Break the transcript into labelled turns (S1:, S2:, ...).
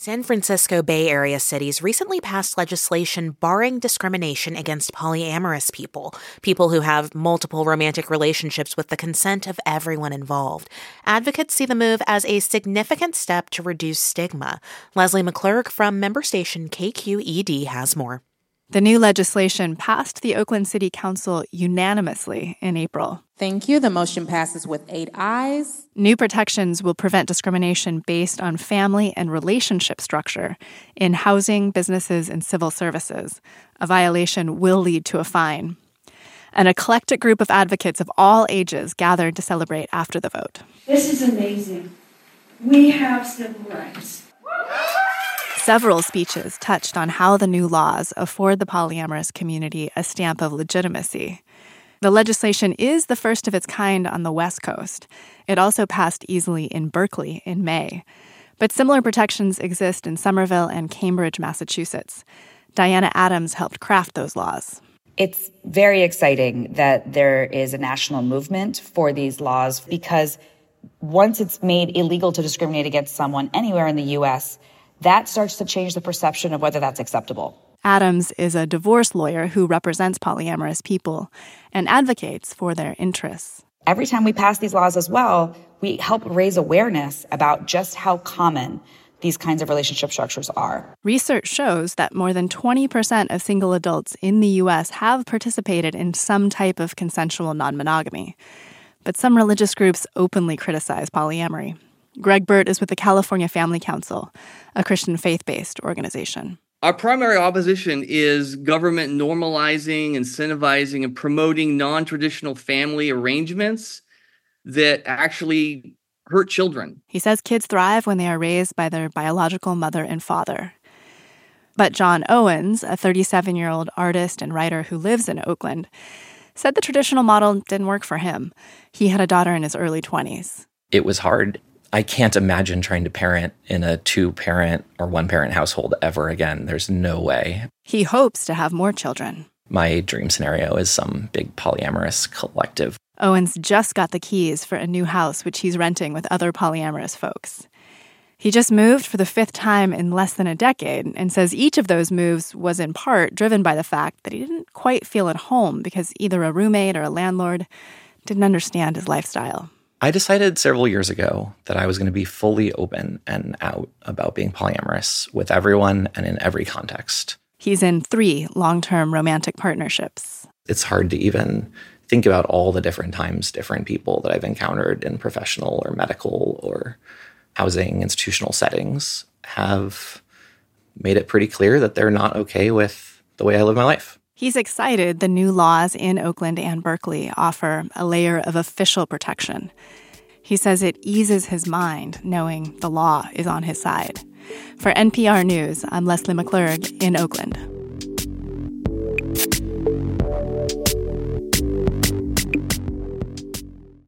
S1: San Francisco Bay Area cities recently passed legislation barring discrimination against polyamorous people who have multiple romantic relationships with the consent of everyone involved. Advocates see the move as a significant step to reduce stigma. Leslie McClurg from member station KQED has more.
S2: The new legislation passed the Oakland City Council unanimously in April.
S3: Thank you. The motion passes with 8 ayes.
S2: New protections will prevent discrimination based on family and relationship structure in housing, businesses, and civil services. A violation will lead to a fine. An eclectic group of advocates of all ages gathered to celebrate after the vote.
S4: This is amazing. We have civil rights.
S2: Several speeches touched on how the new laws afford the polyamorous community a stamp of legitimacy. The legislation is the first of its kind on the West Coast. It also passed easily in Berkeley in May. But similar protections exist in Somerville and Cambridge, Massachusetts. Diana Adams helped craft those laws.
S5: It's very exciting that there is a national movement for these laws because once it's made illegal to discriminate against someone anywhere in the U.S., that starts to change the perception of whether that's acceptable.
S2: Adams is a divorce lawyer who represents polyamorous people and advocates for their interests.
S5: Every time we pass these laws as well, we help raise awareness about just how common these kinds of relationship structures are.
S2: Research shows that more than 20% of single adults in the U.S. have participated in some type of consensual non-monogamy. But some religious groups openly criticize polyamory. Greg Burt is with the California Family Council, a Christian faith-based organization.
S6: Our primary opposition is government normalizing, incentivizing, and promoting non-traditional family arrangements that actually hurt children.
S2: He says kids thrive when they are raised by their biological mother and father. But John Owens, a 37-year-old artist and writer who lives in Oakland, said the traditional model didn't work for him. He had a daughter in his early 20s.
S7: It was hard. I can't imagine trying to parent in a 2-parent or 1-parent household ever again. There's no way.
S2: He hopes to have more children.
S7: My dream scenario is some big polyamorous collective.
S2: Owens just got the keys for a new house, which he's renting with other polyamorous folks. He just moved for the 5th time in less than a decade and says each of those moves was in part driven by the fact that he didn't quite feel at home because either a roommate or a landlord didn't understand his lifestyle.
S7: I decided several years ago that I was going to be fully open and out about being polyamorous with everyone and in every context.
S2: He's in 3 long-term romantic partnerships.
S7: It's hard to even think about all the different times different people that I've encountered in professional or medical or housing institutional settings have made it pretty clear that they're not okay with the way I live my life.
S2: He's excited the new laws in Oakland and Berkeley offer a layer of official protection. He says it eases his mind knowing the law is on his side. For NPR News, I'm Leslie McClurg in Oakland.